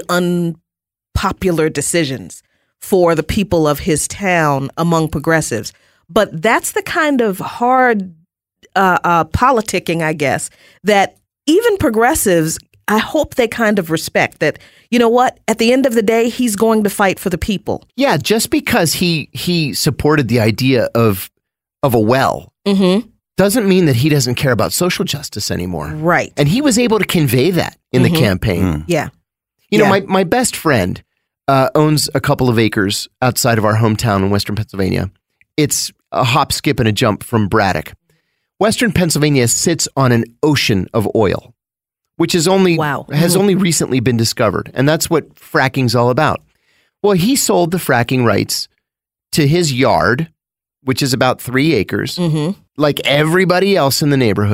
unpopular decisions for the people of his town among progressives. But that's the kind of hard uh, uh, politicking, I guess, that even progressives, I hope they kind of respect that, you know what, at the end of the day, he's going to fight for the people. Yeah, just because he he supported the idea of of a well Mm-hmm. doesn't mean that he doesn't care about social justice anymore. Right. And he was able to convey that in Mhm. the campaign. Mm. Yeah. You know, Yeah. my, my best friend uh, owns a couple of acres outside of our hometown in Western Pennsylvania. It's a hop, skip, and a jump from Braddock. Western Pennsylvania sits on an ocean of oil, which is only Wow. has Mhm. only recently been discovered. And that's what fracking's all about. Well, he sold the fracking rights to his yard, which is about three acres, Mm-hmm. like everybody else in the neighborhood.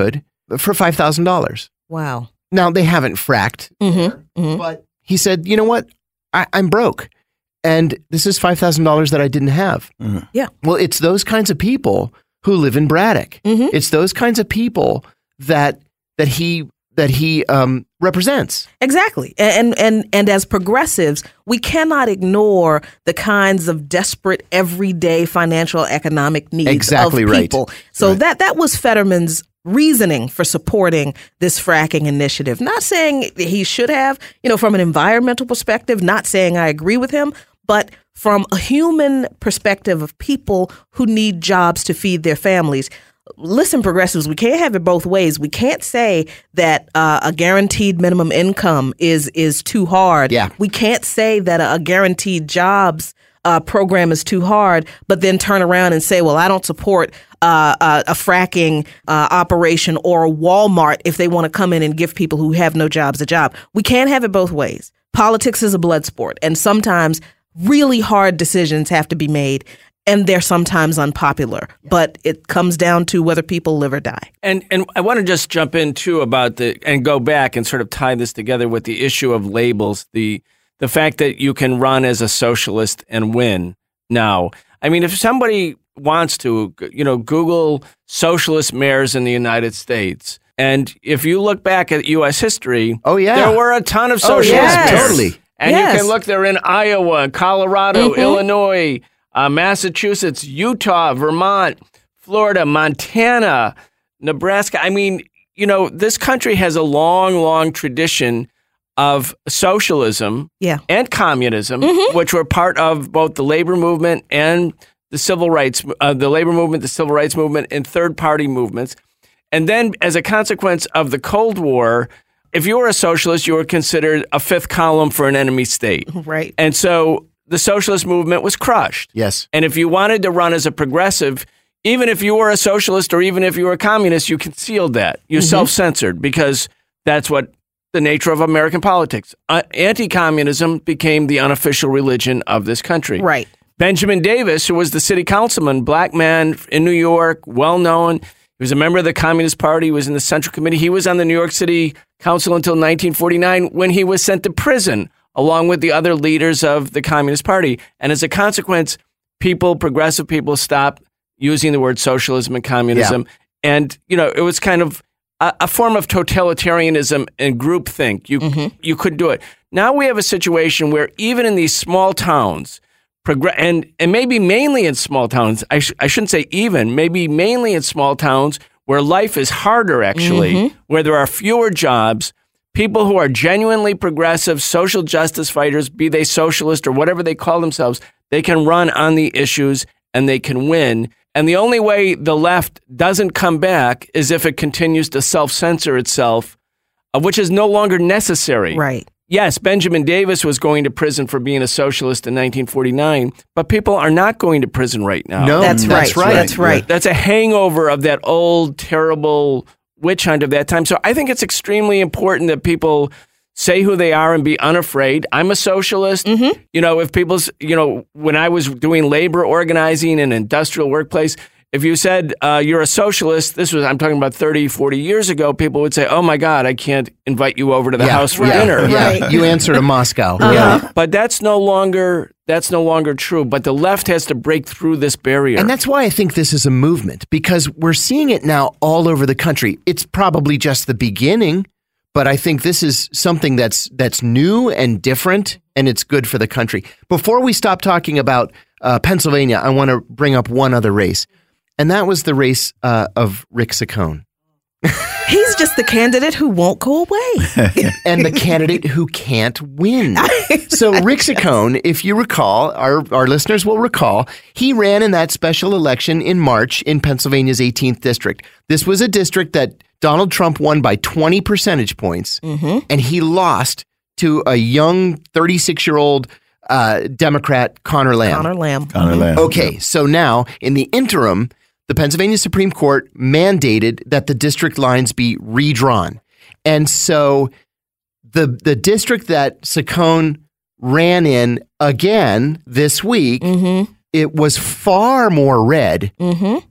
for five thousand dollars. Wow. Now, they haven't fracked, Mm-hmm. Mm-hmm. but he said, you know what? I, I'm broke. And this is five thousand dollars that I didn't have. Mhm. Yeah. Well, it's those kinds of people who live in Braddock. Mhm. It's those kinds of people that that he that he um, represents. Exactly. And, and and as progressives, we cannot ignore the kinds of desperate everyday financial economic needs Exactly of right. people. So Right. that that was Fetterman's reasoning for supporting this fracking initiative. Not saying he should have, you know, from an environmental perspective, not saying I agree with him, but from a human perspective of people who need jobs to feed their families. Listen, progressives, we can't have it both ways. We can't say that uh, a guaranteed minimum income is is too hard. Yeah. We can't say that a, a guaranteed jobs uh, program is too hard, but then turn around and say, well, I don't support uh, uh, a fracking uh, operation or a Walmart if they want to come in and give people who have no jobs a job. We can't have it both ways. Politics is a blood sport, and sometimes really hard decisions have to be made. And they're sometimes unpopular, but it comes down to whether people live or die. And and I want to just jump in too about the and go back and sort of tie this together with the issue of labels, the the fact that you can run as a socialist and win now. I mean, if somebody wants to, you know, Google socialist mayors in the United States, and if you look back at U S history, Oh, yeah. there were a ton of Oh, socialist yes. mayors. Totally. And Yes. you can look, they're in Iowa, Colorado, Illinois, uh, Massachusetts, Utah, Vermont, Florida, Montana, Nebraska. I mean, you know, this country has a long, long tradition of socialism Yeah. and communism, which were part of both the labor movement and the civil rights, uh, the labor movement, the civil rights movement, and third party movements. And then as a consequence of the Cold War, if you were a socialist, you were considered a fifth column for an enemy state. Right. And so the socialist movement was crushed. Yes. And if you wanted to run as a progressive, even if you were a socialist or even if you were a communist, you concealed that. You self-censored because that's what the nature of American politics. Uh, anti-communism became the unofficial religion of this country. Right. Benjamin Davis, who was the city councilman, black man in New York, well-known. He was a member of the Communist Party. He was in the Central Committee. He was on the New York City Council until nineteen forty-nine when he was sent to prison along with the other leaders of the Communist Party. And as a consequence, people, progressive people, stopped using the word socialism and communism. And, you know, it was kind of a, a form of totalitarianism and groupthink. You, you couldn't do it. Now we have a situation where even in these small towns, Progr- and and maybe mainly in small towns, I, sh- I shouldn't say even, maybe mainly in small towns where life is harder, actually, where there are fewer jobs, people who are genuinely progressive, social justice fighters, be they socialist or whatever they call themselves, they can run on the issues and they can win. And the only way the left doesn't come back is if it continues to self-censor itself, uh, which is no longer necessary. Right. Yes, Benjamin Davis was going to prison for being a socialist in nineteen forty-nine, but people are not going to prison right now. No, That's that's right. right. That's right. That's a hangover of that old, terrible witch hunt of that time. So I think it's extremely important that people say who they are and be unafraid. I'm a socialist. You know, if people's, you know, when I was doing labor organizing in an industrial workplace, if you said uh, you're a socialist, this was, I'm talking about thirty, forty years ago, people would say, oh my God, I can't invite you over to the Yeah, house for yeah, dinner. yeah. Right. You answer to Moscow. Yeah, but that's no longer that's no longer true. But the left has to break through this barrier. And that's why I think this is a movement, because we're seeing it now all over the country. It's probably just the beginning, but I think this is something that's that's new and different, and it's good for the country. Before we stop talking about uh, Pennsylvania, I want to bring up one other race, and that was the race uh, of Rick Saccone. He's just the candidate who won't go away. And the candidate who can't win. So Rick Saccone, if you recall, our, our listeners will recall, he ran in that special election in March in Pennsylvania's eighteenth district. This was a district that Donald Trump won by twenty percentage points, and he lost to a young thirty-six-year-old uh, Democrat, Connor Lamb. Connor Lamb. Connor Lamb. Okay, so now in the interim, the Pennsylvania Supreme Court mandated that the district lines be redrawn. And so the the district that Saccone ran in again this week, it was far more red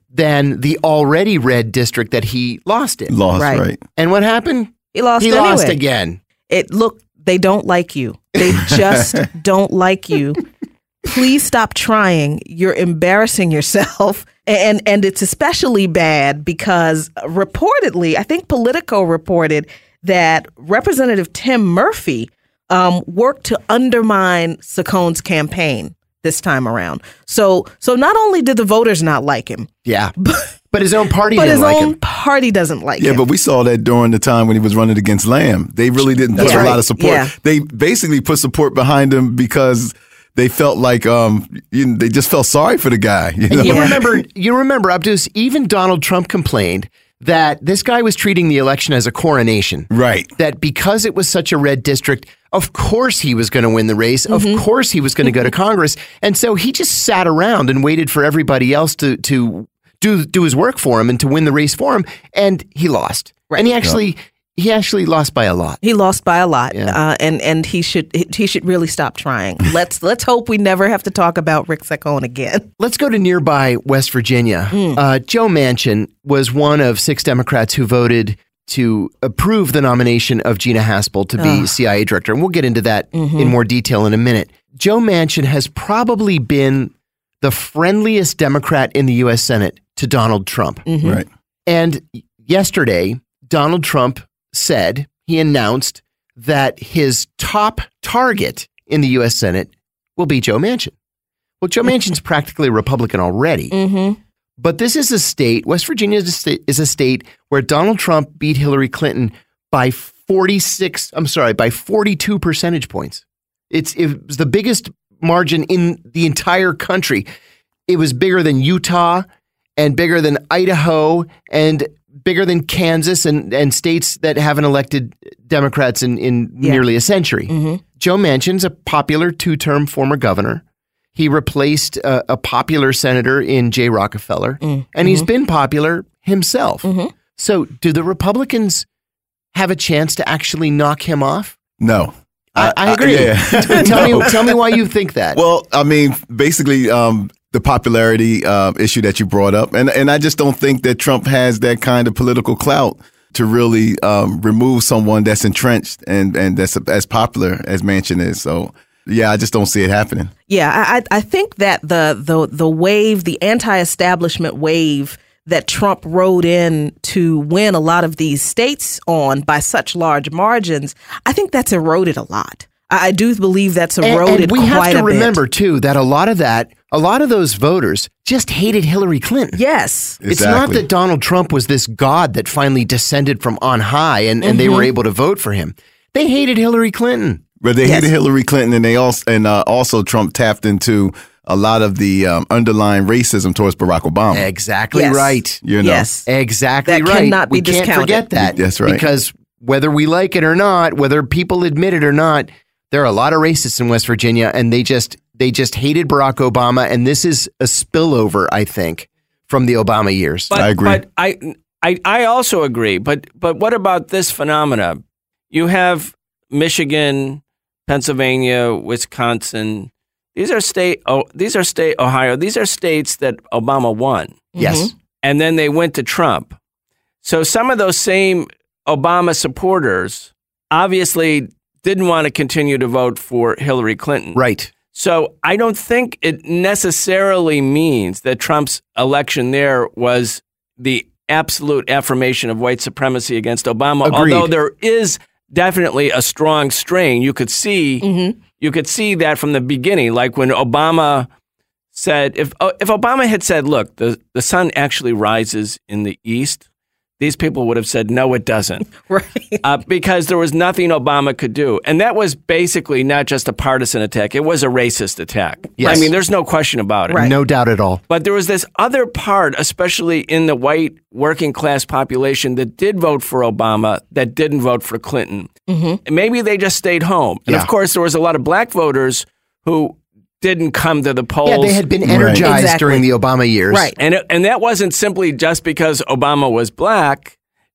than the already red district that he lost in. Lost, Right. right. And what happened? He lost He anyway. lost again. It look, they don't like you. They just don't like you. Please stop trying. You're embarrassing yourself. And and it's especially bad because reportedly, I think Politico reported that Representative Tim Murphy um, worked to undermine Sacconi's campaign this time around. So so not only did the voters not like him, Yeah. But his own party but didn't his like own him. party doesn't like Yeah, him. but we saw that during the time when he was running against Lamb. They really didn't put That's a right. lot of support. Yeah. They basically put support behind him because they felt like um, you know, they just felt sorry for the guy. You know? You remember, you remember, Abdus, even Donald Trump complained that this guy was treating the election as a coronation. Right. That because it was such a red district, of course he was going to win the race. Mm-hmm. Of course he was going to go to Congress. And so he just sat around and waited for everybody else to to do do his work for him and to win the race for him. And he lost. Right. And he actually he actually lost by a lot. He lost by a lot, Yeah. uh, and and he should he should really stop trying. Let's let's hope we never have to talk about Rick Saccone again. Let's go to nearby West Virginia. Uh, Joe Manchin was one of six Democrats who voted to approve the nomination of Gina Haspel to be C I A director. And we'll get into that in more detail in a minute. Joe Manchin has probably been the friendliest Democrat in the U S Senate to Donald Trump. Right. And yesterday, Donald Trump said, he announced that his top target in the U S Senate will be Joe Manchin. Well, Joe Manchin's practically a Republican already. Mm-hmm. But this is a state, West Virginia is a state, is a state where Donald Trump beat Hillary Clinton by forty-six, I'm sorry, by forty-two percentage points. It's it was the biggest margin in the entire country. It was bigger than Utah and bigger than Idaho and bigger than Kansas and, and states that haven't elected Democrats in, in Yeah. nearly a century. Mm-hmm. Joe Manchin's a popular two-term former governor. He replaced a, a popular senator in Jay Rockefeller, Mm-hmm. and he's been popular himself. Mm-hmm. So do the Republicans have a chance to actually knock him off? No. I, I agree. yeah. tell No. me, tell me why you think that. Well, I mean, basically, um, the popularity uh, issue that you brought up, and and I just don't think that Trump has that kind of political clout to really um, remove someone that's entrenched and and that's as popular as Manchin is. So, yeah, I just don't see it happening. Yeah, I I think that the the the wave, the anti-establishment wave that Trump rode in to win a lot of these states on by such large margins, I think that's eroded a lot. I, I do believe that's eroded and, and we quite have to a bit. remember too that a lot of that, a lot of those voters just hated Hillary Clinton. Yes. It's not Exactly. that Donald Trump was this god that finally descended from on high and, and they were able to vote for him. They hated Hillary Clinton. But they Yes. hated Hillary Clinton, and they also and uh, also Trump tapped into a lot of the um, underlying racism towards Barack Obama. Exactly Yes. right. You know, Yes. Exactly That right. cannot be we can't discounted. forget that. That's right. Because whether we like it or not, whether people admit it or not, there are a lot of racists in West Virginia, and they just they just hated Barack Obama, and this is a spillover, I think, from the Obama years. But, I agree. But I, I, I also agree. But but what about this phenomena? You have Michigan, Pennsylvania, Wisconsin. These are state. Oh, these are state. Ohio. These are states that Obama won, Yes. and then they went to Trump. So some of those same Obama supporters obviously didn't want to continue to vote for Hillary Clinton. Right. So I don't think it necessarily means that Trump's election there was the absolute affirmation of white supremacy against Obama. Agreed. Although there is definitely a strong strain. You could see you could see that from the beginning, like when Obama said, if if Obama had said, look, the, the sun actually rises in the east, these people would have said, no, it doesn't. Right. Uh, because there was nothing Obama could do. And that was basically not just a partisan attack. It was a racist attack. Yes. I mean, there's no question about it. Right. No doubt at all. But there was this other part, especially in the white working class population, that did vote for Obama, that didn't vote for Clinton. Mm-hmm. And maybe they just stayed home. And Yeah. of course, there was a lot of black voters who didn't come to the polls. Yeah, they had been energized Exactly. during the Obama years. Right. And it, and that wasn't simply just because Obama was black.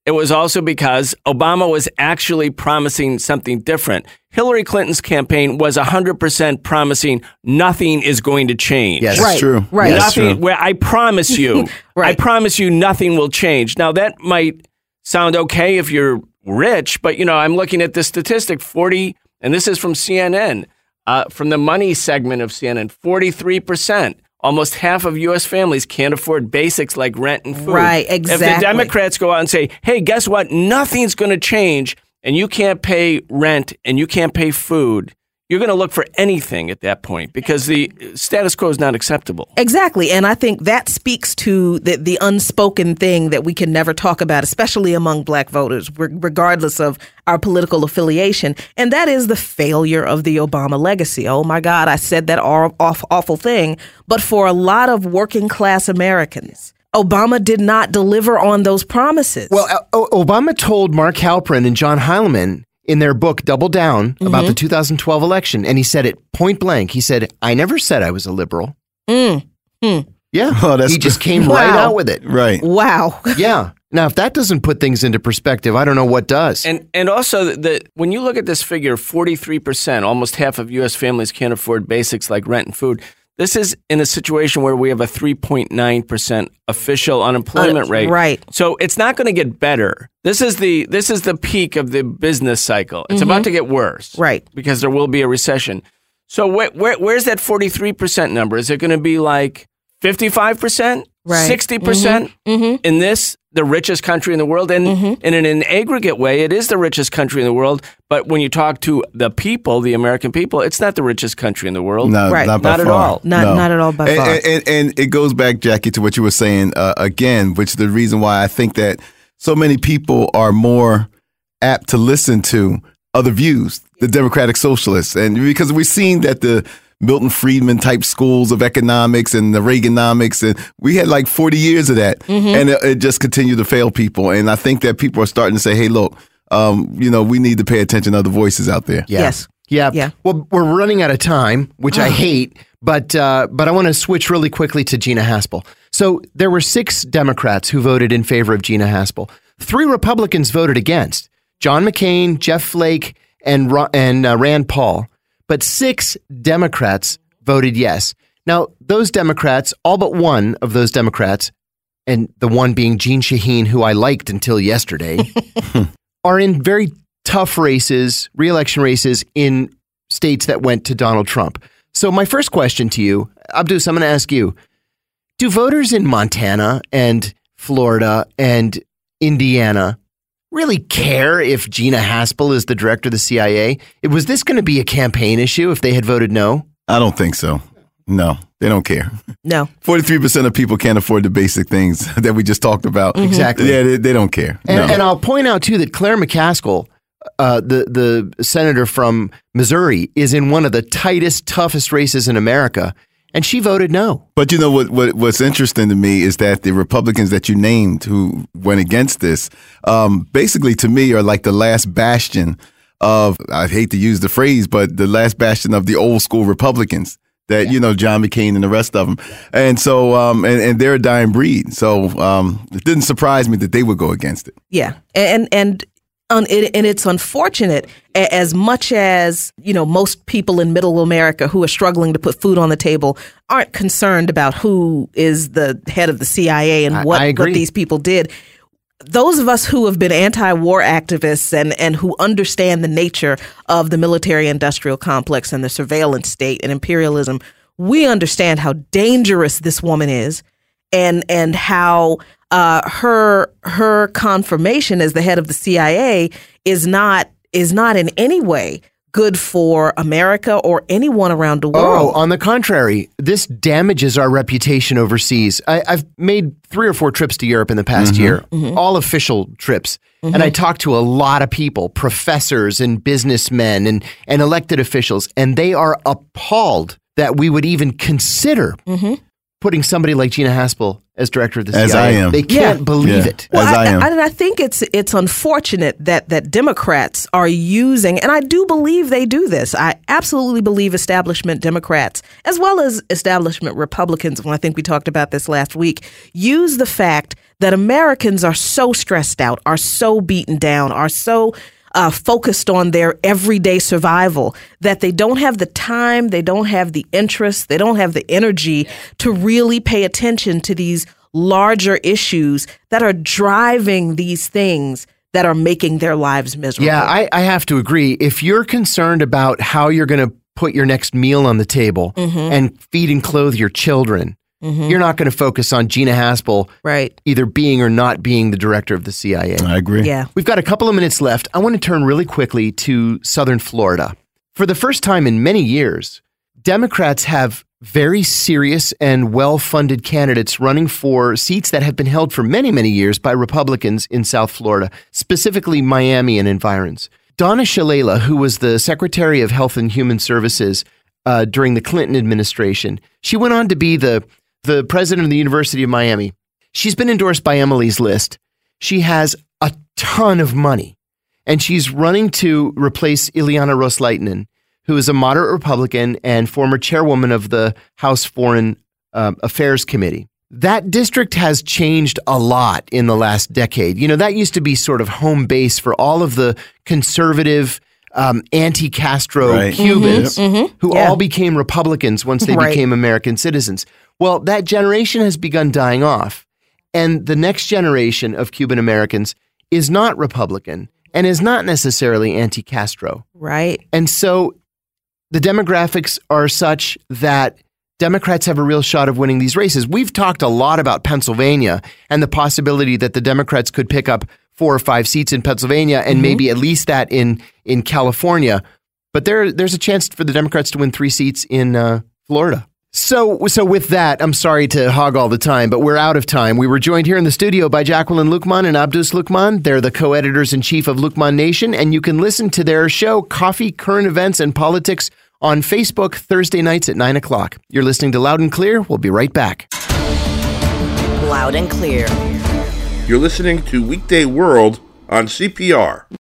it was also because Obama was actually promising something different. Hillary Clinton's campaign was one hundred percent promising nothing is going to change. Yes, Right, that's true. right. Yes, Nothing, true. where I promise you, Right. I promise you nothing will change. Now, that might sound okay if you're rich, but, you know, I'm looking at this statistic, forty, and this is from C N N, uh, from the money segment of C N N, forty-three percent. Almost half of U S families can't afford basics like rent and food. Right, If the exactly. Democrats go out and say, hey, guess what? Nothing's going to change, and you can't pay rent and you can't pay food, you're going to look for anything at that point because the status quo is not acceptable. Exactly. And I think that speaks to the, the unspoken thing that we can never talk about, especially among black voters, re- regardless of our political affiliation. And that is the failure of the Obama legacy. Oh, my God, I said that aw- awful, awful thing. But for a lot of working class Americans, Obama did not deliver on those promises. Well, uh, Obama told Mark Halperin and John Heilemann in their book Double Down Mm-hmm. about the two thousand twelve election, and he said it point blank. He said, I never said I was a liberal. Mm. Mm. Yeah. Oh, that's he just came Wow. right out with it. Right. Wow. Yeah. Now, if that doesn't put things into perspective, I don't know what does. And and also, the, the when you look at this figure, forty-three percent, almost half of U S families can't afford basics like rent and food. This is in a situation where we have a three point nine percent official unemployment Uh, rate. right. So it's not going to get better. This is the this is the peak of the business cycle. It's about to get worse. Right. Because there will be a recession. So where, where where's that forty-three percent number? Is it going to be like fifty-five percent? Right. sixty percent Mhm. in this, the richest country in the world? And, and in an aggregate way, it is the richest country in the world. But when you talk to the people, the American people, it's not the richest country in the world. No, Right. not, by Not at far. all. Not- No. not at all by and, far. And, and, and it goes back, Jackie, to what you were saying uh, again, which is the reason why I think that so many people are more apt to listen to other views, the Democratic Socialists. And because we've seen that the Milton Friedman type schools of economics and the Reaganomics, and we had like forty years of that, and it, it just continued to fail people. And I think that people are starting to say, hey, look, um, you know, we need to pay attention to other voices out there. Yeah. Yes. Yeah. Yeah. Well, we're running out of time, which I hate, but uh, but I want to switch really quickly to Gina Haspel. So there were six Democrats who voted in favor of Gina Haspel. Three Republicans voted against: John McCain, Jeff Flake, and Ro- and uh, Rand Paul. But six Democrats voted yes. Now, those Democrats, all but one of those Democrats, and the one being Jeanne Shaheen, who I liked until yesterday, are in very tough races, re-election races in states that went to Donald Trump. So my first question to you, Abdus, I'm going to ask you, do voters in Montana and Florida and Indiana really care if Gina Haspel is the director of the C I A? Was this going to be a campaign issue if they had voted no? I don't think so. No, they don't care. No. forty-three percent of people can't afford the basic things that we just talked about. Exactly. Yeah, they, they don't care. And, no. and I'll point out, too, that Claire McCaskill, uh, the, the senator from Missouri, is in one of the tightest, toughest races in America, and she voted no. But you know what, what? What's interesting to me is that the Republicans that you named who went against this, um, basically to me are like the last bastion of, I hate to use the phrase, but the last bastion of the old school Republicans that, you know, John McCain and the rest of them. And so, um, and, and they're a dying breed. So um, it didn't surprise me that they would go against it. Yeah. And, and, Un, it, and it's unfortunate, as much as, you know, most people in middle America who are struggling to put food on the table aren't concerned about who is the head of the C I A and I- what, I agree. what these people did. Those of us who have been anti-war activists and, and who understand the nature of the military-industrial complex and the surveillance state and imperialism, we understand how dangerous this woman is and and how uh, her her confirmation as the head of the C I A is not is not in any way good for America or anyone around the Oh, world. on the contrary, this damages our reputation overseas. I, I've made three or four trips to Europe in the past year, all official trips. And I talked to a lot of people, professors and businessmen and, and elected officials, and they are appalled that we would even consider putting somebody like Gina Haspel as director of the As C I A. I am. They can't Yeah. believe Yeah. it. Well, As I am. and I think it's it's unfortunate that that Democrats are using, and I do believe they do this. I absolutely believe establishment Democrats, as well as establishment Republicans, and I think we talked about this last week, use the fact that Americans are so stressed out, are so beaten down, are so uh, focused on their everyday survival that they don't have the time, they don't have the interest, they don't have the energy to really pay attention to these larger issues that are driving these things that are making their lives miserable. Yeah, I, I have to agree. If you're concerned about how you're going to put your next meal on the table mm-hmm. and feed and clothe your children, mm-hmm. you're not going to focus on Gina Haspel right. either being or not being the director of the C I A. I agree. Yeah. We've got a couple of minutes left. I want to turn really quickly to Southern Florida. For the first time in many years, Democrats have very serious and well-funded candidates running for seats that have been held for many, many years by Republicans in South Florida, specifically Miami and environs. Donna Shalala, who was the Secretary of Health and Human Services uh, during the Clinton administration, she went on to be the, the president of the University of Miami. She's been endorsed by Emily's List. She has a ton of money, and she's running to replace Ileana Ros-Lehtinen, who is a moderate Republican and former chairwoman of the House Foreign uh, Affairs Committee. That district has changed a lot in the last decade. You know, that used to be sort of home base for all of the conservative, um, anti-Castro right. Cubans mm-hmm, mm-hmm. who yeah. all became Republicans once they right. became American citizens. Well, that generation has begun dying off. And the next generation of Cuban Americans is not Republican and is not necessarily anti-Castro. Right. And so the demographics are such that Democrats have a real shot of winning these races. We've talked a lot about Pennsylvania and the possibility that the Democrats could pick up four or five seats in Pennsylvania and mm-hmm. maybe at least that in, in California. But there, there's a chance for the Democrats to win three seats in uh, Florida. So, so with that, I'm sorry to hog all the time, but we're out of time. We were joined here in the studio by Jacqueline Luqman and Abdus Luqman. They're the co-editors-in-chief of Luqman Nation, and you can listen to their show, Coffee, Current Events, and Politics, on Facebook Thursday nights at nine o'clock. You're listening to Loud and Clear. We'll be right back. Loud and Clear. You're listening to Weekday World on C P R.